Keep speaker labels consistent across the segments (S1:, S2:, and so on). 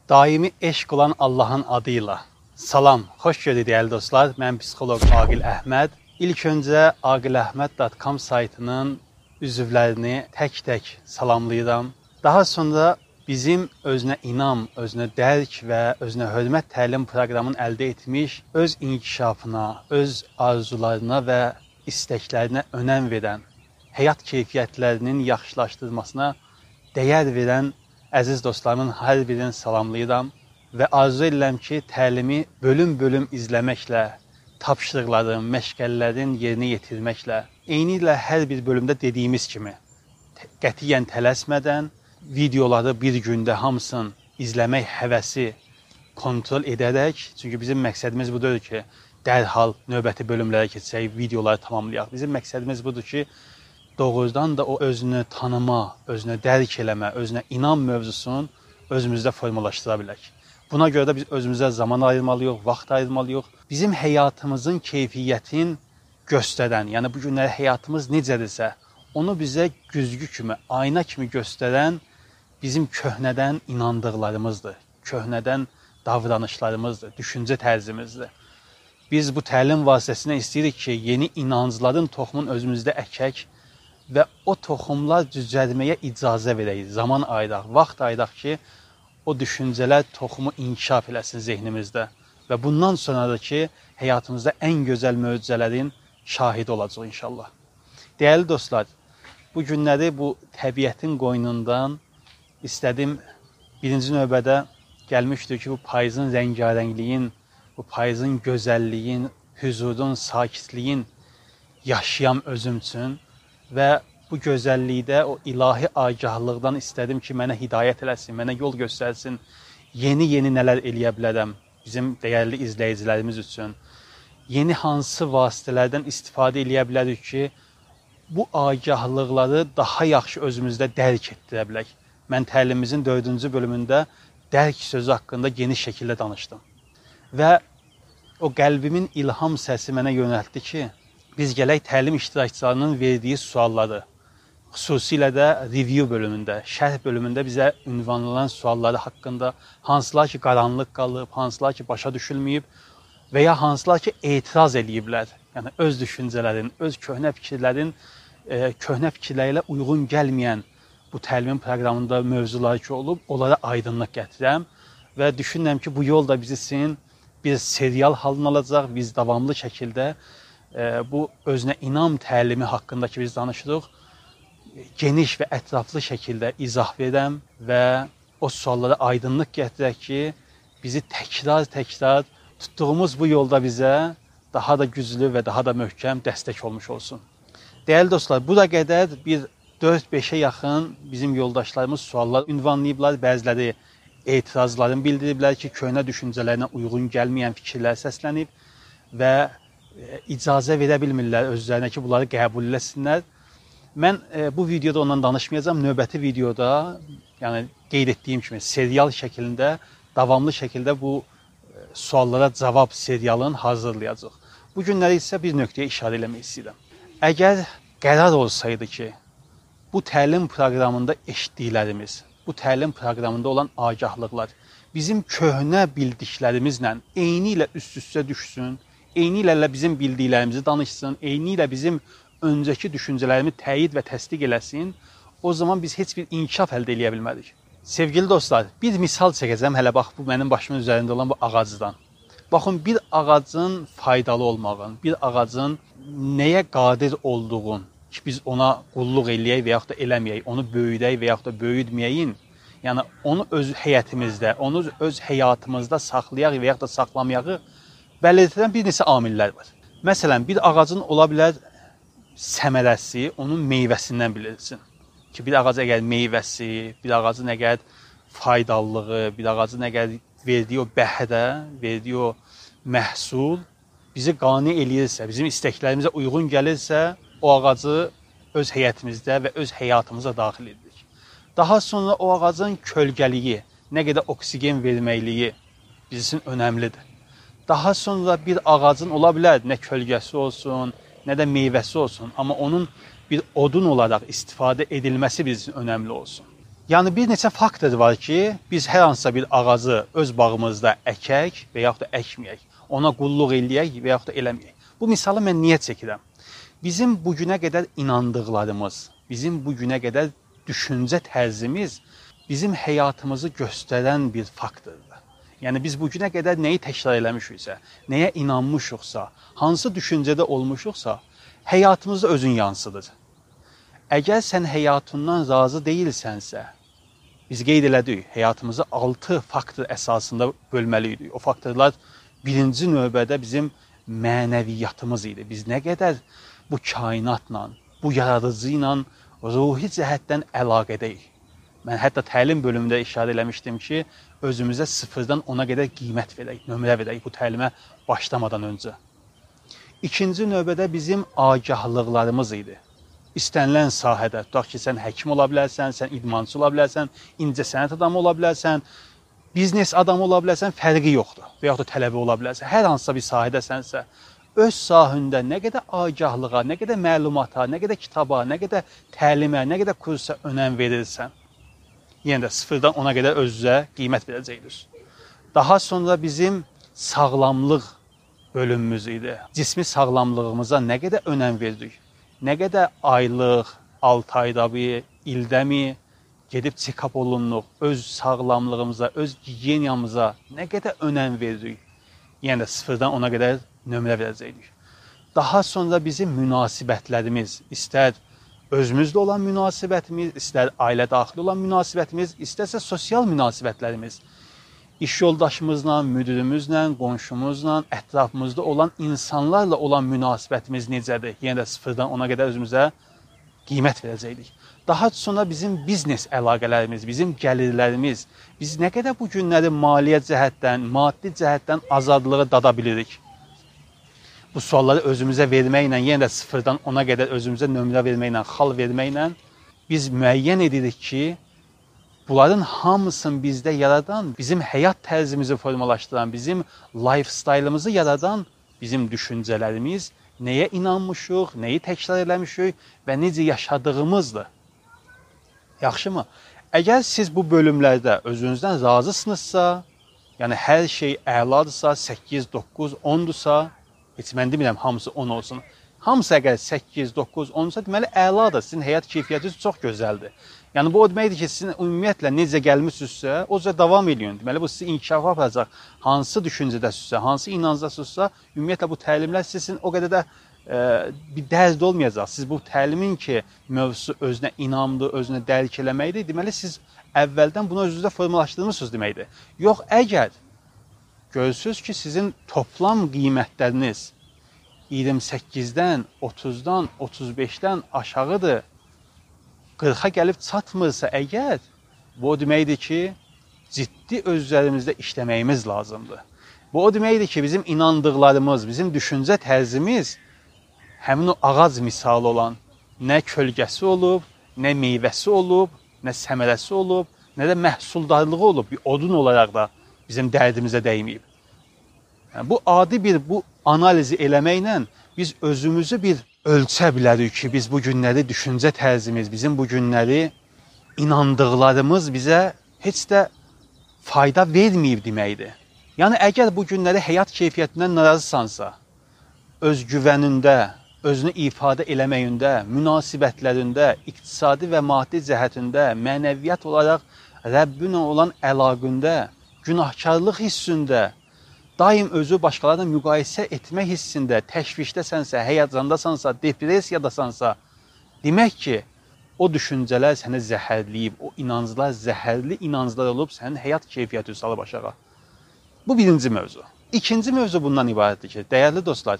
S1: Daimi eşq olan Allahın adıyla. Salam, xoş gördük dəyərli dostlar. Mən psixoloq Aqil Əhməd. İlk öncə aqiləhməd.com saytının üzvlərini tək-tək salamlayıram. Daha sonra bizim özünə inam, özünə dərk və özünə hörmət təlim proqramını əldə etmiş, öz inkişafına, öz arzularına və istəklərinə önəm verən, həyat keyfiyyətlərinin yaxşılaşdırmasına dəyər verən əziz dostlarımın hər birini salamlayıram və arzu edirəm ki, təlimi bölüm-bölüm izləməklə, tapşırıqların, məşğələlərin yerinə yetirməklə, eynilə hər bir bölümdə dediyimiz kimi, qətiyyən tələsmədən, videoları bir gündə hamısını izləmək həvəsi kontrol edərək, çünki bizim məqsədimiz budur ki, dərhal növbəti bölümlərə keçsək, videoları tamamlayaq. Bizim məqsədimiz budur ki, doğrudan da o özünü tanıma, özünü dərk eləmə, özünə inam mövzusunu özümüzdə formalaşdıra bilək. Buna görə də biz özümüzə zaman ayırmalıyıq, vaxt ayırmalıyıq. Bizim həyatımızın keyfiyyətini göstərən, yəni bu günləri həyatımız necədirsə, onu bizə güzgü kimi, ayna kimi göstərən bizim köhnədən inandıqlarımızdır, köhnədən davranışlarımızdır, düşüncə tərzimizdir. Biz bu təlim vasitəsilə istəyirik ki, yeni inancların toxumunu özümüzdə əkək və o toxumlar düzəlməyə icazə verək, zaman ayıraq, vaxt ayıraq ki, o düşüncələr toxumu inkişaf eləsin zehnimizdə və bundan sonra da ki, həyatımızda ən gözəl möcüzələrin şahidi olacaq inşallah. Dəyərli dostlar, bu günləri bu təbiətin qoynundan istədim birinci növbədə gəlmişdir ki, bu payızın rəngarəngliyin, bu payızın gözəlliyin, hüzurun, sakitliyin yaşayam özüm üçün və bu gözəllikdə o ilahi agahlıqdan istədim ki, mənə hidayət eləsin, mənə yol göstərsin, yeni nələr eləyə bilərəm bizim dəyərli izləyicilərimiz üçün. Yeni hansı vasitələrdən istifadə eləyə bilərik ki, bu agahlıqları daha yaxşı özümüzdə dərk etdirə bilək. Mən təlimimizin 4-cü bölümündə dərk sözü haqqında geniş şəkildə danışdım. Və o qəlbimin ilham səsi mənə yönəltdi ki, biz gələk təlim iştirakçılarının verdiyi sualları, xüsusilə də review bölümündə, şərh bölümündə bizə ünvanlanan sualları haqqında hansılar ki, qaranlıq qalıb, hansılar ki, başa düşülməyib və ya hansılar ki, etiraz eləyiblər. Yəni, öz düşüncələrin, öz köhnə fikirləri ilə uyğun gəlməyən bu təlimin proqramında mövzular ki, olub, onlara aydınlıq gətirəm və düşünürəm ki, bu yol da bizim bir serial halını alacaq, biz davamlı şəkildə bu özünə inam təlimi haqqında ki, biz danışırıq, geniş və ətraflı şəkildə izah verəm və o suallara aydınlıq gətirək ki, bizi təkrar tutduğumuz bu yolda bizə daha da güclü və daha da möhkəm dəstək olmuş olsun. Dəyərli dostlar, bura qədər bir 4-5-ə yaxın bizim yoldaşlarımız suallar ünvanlayıblar, bəziləri etirazlarını bildiriblər ki, köhnə düşüncələrinə uyğun gəlməyən fikirlər səslənib və icazə verə bilmirlər özlərinə ki, bunları qəbul eləsinlər. Mən bu videoda ondan danışmayacağım. Növbəti videoda, yəni qeyd etdiyim kimi, serial şəklində, davamlı şəkildə bu suallara cavab serialını hazırlayacaq. Bu günləri isə bir nöqtəyə işarə eləmək istəyirəm. Əgər qərar olsaydı ki, bu təlim proqramında eşitdiklərimiz, bu təlim proqramında olan agahlıqlar bizim köhnə bildiklərimizlə eyni ilə üst-üstə düşsün, eyni ilə bizim bildiklərimizi danışsın, eyni ilə bizim öncəki düşüncələrimi təyid və təsdiq eləsin, o zaman biz heç bir inkişaf əldə eləyə bilmədik. Sevgili dostlar, bir misal çəkəcəm, hələ bax, bu mənim başımın üzərində olan bu ağacdan. Baxın, bir ağacın faydalı olmağın, bir ağacın nəyə qadir olduğun ki, biz ona qulluq eləyək və yaxud da eləməyək, onu böyüdək və yaxud da böyüdməyəyin, yəni onu öz həyətimizdə, onu öz həyatımızda saxlayaq və yaxud da saxlamayağı bəlirtilən bir neçə amillər var. Məsələn, bir ağacın ola bilər səmərəsi onun meyvəsindən bilinsin. Ki, bir ağac əgər meyvəsi, bir ağacın əgər faydalılığı, bir ağacın əgər verdiyi o bəhrə, verdiyi o məhsul bizi qane eləyirsə, bizim istəklərimizə uyğun gəlirsə, o ağacı öz həyətimizdə və öz həyatımıza daxil edirik. Daha sonra o ağacın kölgəliyi, nə qədər oksigen verməkliyi bizim üçün önəmlidir. Daha sonra bir ağacın ola bilər, nə kölgəsi olsun, nə də meyvəsi olsun, amma onun bir odun olaraq istifadə edilməsi bizim üçün önəmli olsun. Yəni bir neçə faktor var ki, biz hər hansısa bir ağacı öz bağımızda əkək və yaxud da əkməyək, ona qulluq eləyək və yaxud da eləməyək. Bu misalı mən niyə çəkirəm? Bizim bu günə qədər inandıqlarımız, bizim bu günə qədər düşüncə tərzimiz bizim həyatımızı göstərən bir faktordur. Yəni biz bu günə qədər nəyi təkrar eləmişiksə, nəyə inanmışıqsa, hansı düşüncədə olmuşuqsa, həyatımızda özün yansıdır. Əgər sən həyatından razı deyilsənsə, biz qeyd elədik, həyatımızı 6 faktor əsasında bölməliydik. O faktorlar birinci növbədə bizim mənəviyyatımız idi. Biz nə qədər bu kainatla, bu yaradıcı ilə ruhi cəhətdən əlaqədəyik. Mən hətta təlim bölümündə işarə eləmişdim ki, özümüzə 0-dan 10-a qədər qiymət verək, nömrə verək bu təlimə başlamadan öncə. İkinci növbədə bizim agahlıqlarımız idi. İstənilən sahədə, tutaq ki, sən həkim ola bilərsən, sən idmançı ola bilərsən, incəsənət adamı ola bilərsən, biznes adamı ola bilərsən, fərqi yoxdur. Və yaxud da tələbə ola bilərsən. Hər hansısa bir sahədəsənsə, öz sahəndə nə qədər agahlığa, nə qədər məlumata, nə qədər kitaba, nə qədər təlimə, nə qədər kursa önəm verirsən, yenə də 0-dan 10-a qədər özünüzə qiymət verəcəksiniz. Daha sonra bizim sağlamlıq bölümümüz idi. Cismi sağlamlığımıza nə qədər önəm verdik? Nə qədər aylıq, 6 ayda bir, ildəmi gedib check-up olunduq, öz sağlamlığımıza, öz gigiyenamıza nə qədər önəm verdik? Yenə də 0-dan 10-a qədər nömrə verəcəkdik. Daha sonra bizim münasibətlərimiz, istər özümüzlə olan münasibətimiz, istər ailə daxili olan münasibətimiz, istərsə sosial münasibətlərimiz, iş yoldaşımızla, müdürümüzlə, qonşumuzla, ətrafımızda olan insanlarla olan münasibətimiz necədir? Yenə də 0-dan 10-a qədər özümüzə qiymət verəcəkdik. Daha sonra bizim biznes əlaqələrimiz, bizim gəlirlərimiz, biz nə qədər bu günləri maliyyə cəhətdən, maddi cəhətdən azadlığı dada bilirik? Bu sualları özümüzə verməklə, yenə də 0-dan 10-a qədər özümüzə nömrə verməklə, xal verməklə biz müəyyən edirik ki, bunların hamısını bizdə yaradan, bizim həyat tərzimizi formalaşdıran, bizim lifestylımızı yaradan bizim düşüncələrimiz, nəyə inanmışıq, nəyi təkrar eləmişik və necə yaşadığımızdır. Yaxşımı? Əgər siz bu bölümlərdə özünüzdən razısınızsa, yəni hər şey əladırsa, 8, 9, 10-dursa, heç mən demirəm hamısı 10 olsun. Hamısı əgər 8, 9, 10-sa, deməli əladır. Sizin həyat keyfiyyətiniz çox gözəldir. Yəni bu o deməkdir ki, sizin ümumiyyətlə necə gəlmişsinizsə, o cür davam edin. Deməli bu sizi inkişafa aparacaq. Hansı düşüncədəsinizsə, hansı inancdasınızsa, ümumiyyətlə bu təlimlər sizin o qədər də bir dərd olmayacaq. Siz bu təlimin ki, mövzusu özünə inamdır, özünə dərk eləməkdir. Deməli siz əvvəldən bunu özünüzdə formalaşdırmısınız deməkdir. Yox, əgər görürsünüz ki, sizin toplam qiymətləriniz 28-dən, 30-dan, 35-dən aşağıdır, 40-a gəlib çatmırsa əgər, bu o deməkdir ki, ciddi öz üzərimizdə işləməyimiz lazımdır. Bu o deməkdir ki, bizim inandıqlarımız, bizim düşüncə tərzimiz həmin o ağac misalı olan nə kölgəsi olub, nə meyvəsi olub, nə səmərəsi olub, nə də məhsuldarlığı olub, bir odun olaraq da bizim dərdimizə dəyməyib. Yəni, bu adi bir analizi eləməklə biz özümüzü bir ölçə bilərik ki, biz bu günləri düşüncə tərzimiz, bizim bu günləri inandıqlarımız bizə heç də fayda verməyib deməkdir. Yəni, əgər bu günləri həyat keyfiyyətindən narazısansa, öz güvənində, özünü ifadə eləməyində, münasibətlərində, iqtisadi və maddi cəhətində, mənəviyyat olaraq Rəbbinə olan əlaqündə, günahkarlıq hissində, daim özü başqalarına müqayisə etmək hissində, təşvişdəsənsə, həyəcandasansa, depressiyadasansa, demək ki, o düşüncələr səni zəhərləyib, o inanclar zəhərli inanclar olub, sənin həyat keyfiyyəti salıb aşağı. Bu birinci mövzu. İkinci mövzu bundan ibarətdir ki, dəyərli dostlar,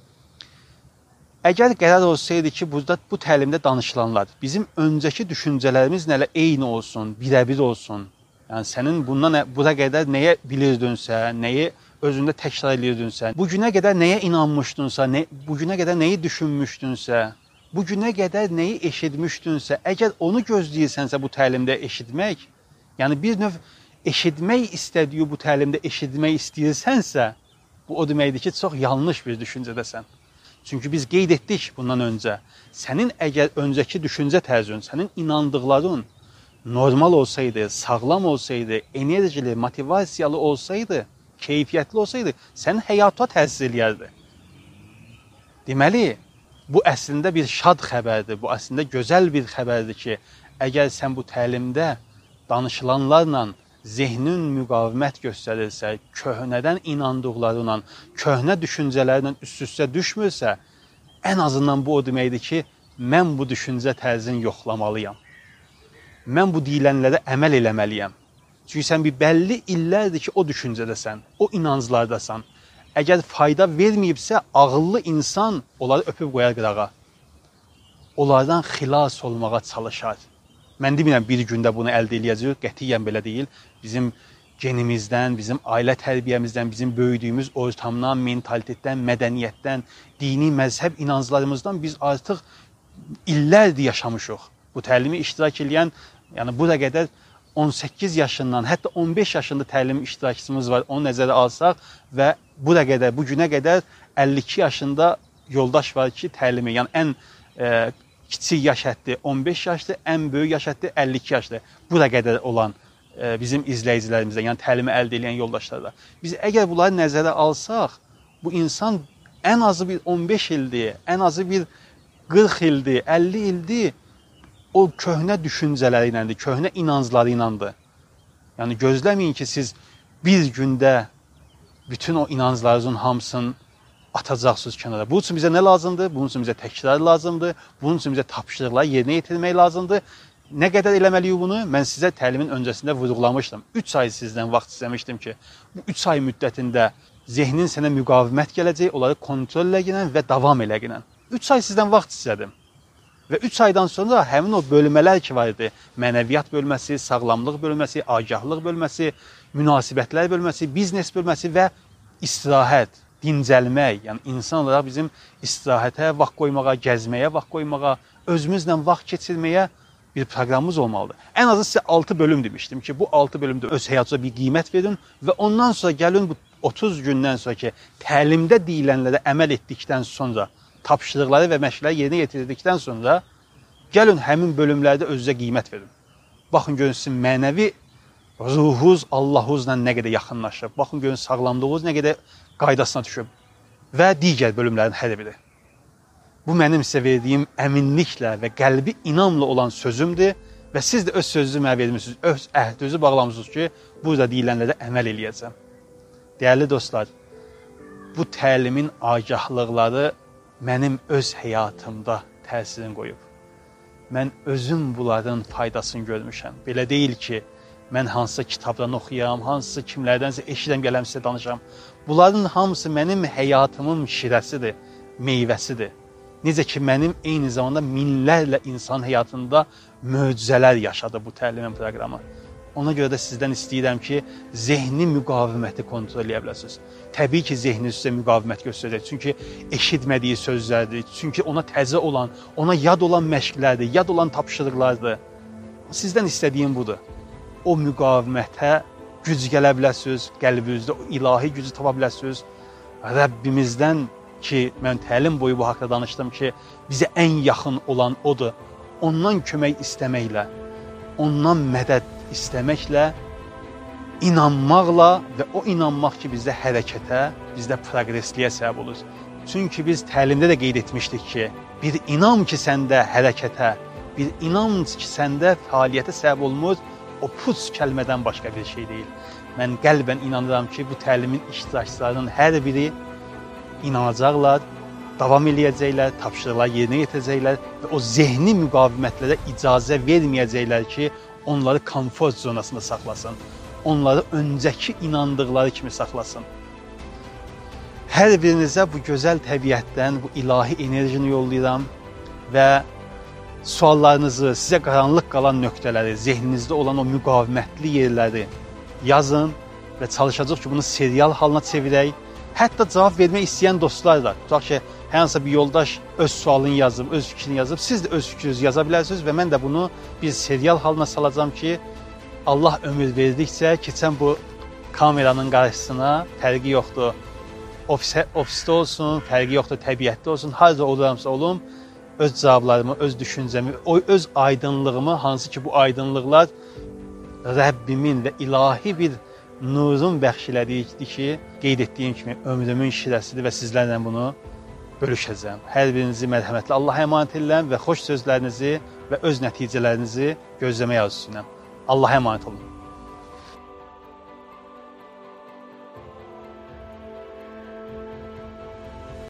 S1: əgər qərar olsaydı ki, burada bu təlimdə danışılanlar, bizim öncəki düşüncələrimiz nələ eyni olsun, birəbir olsun, yəni sənin bundan bura qədər nəyə bilirdinsə, nəyi özündə təkrar edirdinsə, bu günə qədər nəyə inanmışdınsa, bu günə qədər nəyi düşünmüşdünsə, bu günə qədər nəyi eşitmişdünsə, əgər onu gözləyirsənsə bu təlimdə eşitmək, yəni bir növ eşitmək istədiyi bu təlimdə eşitmək istəyirsənsə, bu o deməkdir ki, çox yanlış bir düşüncədəsən. Çünki biz qeyd etdik bundan öncə, sənin əgər öncəki düşüncə tərzün, sənin inandıqların normal olsaydı, sağlam olsaydı, enerjili, motivasiyalı olsaydı, keyfiyyətli olsaydı, sənin həyata təsir eləyərdi. Deməli, bu əslində bir şad xəbərdir, bu əslində gözəl bir xəbərdir ki, əgər sən bu təlimdə danışılanlarla zehnin müqavimət göstərirsə, köhnədən inandıqlarıyla, köhnə düşüncələrlə üst-üstə düşmürsə, ən azından bu o deməkdir ki, mən bu düşüncə tərzini yoxlamalıyam. Mən bu deyilənlərə əməl eləməliyəm. Çünki sən bir bəlli illərdir ki, o düşüncədəsən, o inanclardasan. Əgər fayda verməyibsə, ağıllı insan onları öpüb qoyar qırağa. Onlardan xilas olmağa çalışar. Mən demirəm bir gündə bunu əldə eləyəcəyik, qətiyyən belə deyil. Bizim genimizdən, bizim ailə tərbiyəmizdən, bizim böyüdüyümüz ortamdan, mentalitetdən, mədəniyyətdən, dini məzhəb inanclarımızdan biz artıq illərdir yaşamışıq. Bu təlimi iştirak edən, yəni bura qədər 18 yaşından, hətta 15 yaşında təlim iştirakçımız var, onu nəzərə alsaq və bura qədər, bu günə qədər 52 yaşında yoldaş var ki, təlimi, yəni ən kiçik yaş həddi 15 yaşdır, ən böyük yaş həddi 52 yaşdır. Bura qədər olan bizim izləyicilərimizdən, yəni təlimi əldə edən yoldaşlarla. Biz əgər bunları nəzərə alsaq, bu insan ən azı bir 15 ildir, ən azı bir 40 ildir, 50 ildir, o köhnə düşüncələri iləndir, köhnə inancları iləndir. Yəni gözləməyin ki, siz bir gündə bütün o inanclarınızın hamısını atacaqsınız kənara. Bunun üçün bizə nə lazımdır? Bunun üçün bizə təkrar lazımdır. Bunun üçün bizə tapşırıqları yerinə yetirmək lazımdır. Nə qədər eləməliyik bunu? Mən sizə təlimin öncəsində vurğulamışdım. 3 ay sizdən vaxt istəmişdim ki, bu 3 ay müddətində zehnin sənə müqavimət gələcək, onları kontrol eləginən və davam eləginən. 3 ay sizdən vaxt istədim. Və 3 aydan sonra həmin o bölmələr ki var idi, mənəviyyat bölməsi, sağlamlıq bölməsi, agahlıq bölməsi, münasibətlər bölməsi, biznes bölməsi və istirahət, dincəlmək, yəni insan olaraq bizim istirahətə vaxt qoymağa, gəzməyə vaxt qoymağa, özümüzlə vaxt keçirməyə bir proqramımız olmalıdır. Ən azı sizə 6 bölüm demişdim ki, bu 6 bölümdə öz həyatınıza bir qiymət verin və ondan sonra gəlin bu 30 gündən sonraki təlimdə deyilənlərə əməl etdikdən sonra, tapşırıqları və məşqləri yerinə yetirdikdən sonra gəlin həmin bölümlərdə özünüzə qiymət verin. Baxın görün sizin mənəvi ruhunuz Allahunuzla nə qədər yaxınlaşıb. Baxın görün sağlamlığınız nə qədər qaydasına düşüb və digər bölümlərin hər biri. Bu mənim sizə verdiyim əminliklə və qəlbi inamla olan sözümdür və siz də öz sözünüzü mənə vermişsiniz, öz əhdinizi bağlamışsınız ki, burada deyilənlərə əməl eləyəcəm. Dəyərli dostlar, bu təlimin agahlıqları mənim öz həyatımda təsirini qoyub. Mən özüm bunların faydasını görmüşəm. Belə deyil ki, mən hansısa kitabdan oxuyam, hansısa kimlərdənsə eşidəm, gələm sizə danışam. Bunların hamısı mənim həyatımın şirəsidir, meyvəsidir. Necə ki, mənim eyni zamanda minlərlə insan həyatında möcüzələr yaşadı bu təlimin proqramı. Ona görə də sizdən istəyirəm ki, zehni müqaviməti kontrol edə biləsiniz. Təbii ki, zehniniz sizə müqavimət göstərəcək. Çünki eşitmədiyi sözlərdir, çünki ona təzə olan, ona yad olan məşqlərdir, yad olan tapşırıqlardır. Sizdən istədiyim budur. O müqavimətə güc gələ biləsiniz, qəlbinizdə o ilahi gücü tapa biləsiniz. Rəbbimizdən ki, mən təlim boyu bu haqda danışdım ki, bizə ən yaxın olan odur. Ondan kömək istəməklə, ondan mədəd istəməklə, inanmaqla və o inanmaq ki, bizdə hərəkətə, bizdə progresliyə səbəb olur. Çünki biz təlimdə də qeyd etmişdik ki, bir inam ki, səndə hərəkətə, bir inam ki, səndə fəaliyyətə səbəb olmur, o puç kəlmədən başqa bir şey deyil. Mən qəlbən inanıram ki, bu təlimin iştirakçılarının hər biri inanacaqlar, davam eləyəcəklər, tapşırıqlar yerinə yetirəcəklər və o zehni müqavimətlərə icazə verməyəcəklər ki, onları komfort zonasında saxlasın, onları öncəki inandıqları kimi saxlasın. Hər birinizə bu gözəl təbiətdən, bu ilahi enerjini yollayıram və suallarınızı, sizə qaranlıq qalan nöqtələri, zehninizdə olan o müqavimətli yerləri yazın və çalışacaq ki, bunu serial halına çevirək. Hətta cavab vermək istəyən dostlar da, tutaq ki, hər hansı bir yoldaş öz sualını yazıb, öz fikrini yazıb, siz də öz fikrinizi yaza bilərsiniz və mən də bunu bir serial halına salacağam ki, Allah ömür verdikcə keçən bu kameranın qarşısına fərqi yoxdur. Ofisdə olsun, fərqi yoxdur, təbiətdə olsun, harada oluramsa olum, öz cavablarımı, öz düşüncəmi, öz aydınlığımı, hansı ki bu aydınlıqlar Rəbbimin və ilahi bir nurun bəxş elədiyi ki, qeyd etdiyim kimi ömrümün şirəsidir və sizlərlə bunu bölüşəcəm. Hər birinizi mərhəmətli Allaha əmanət edirəm və xoş sözlərinizi və öz nəticələrinizi gözləmək arzusu ilə. Allaha əmanət olun.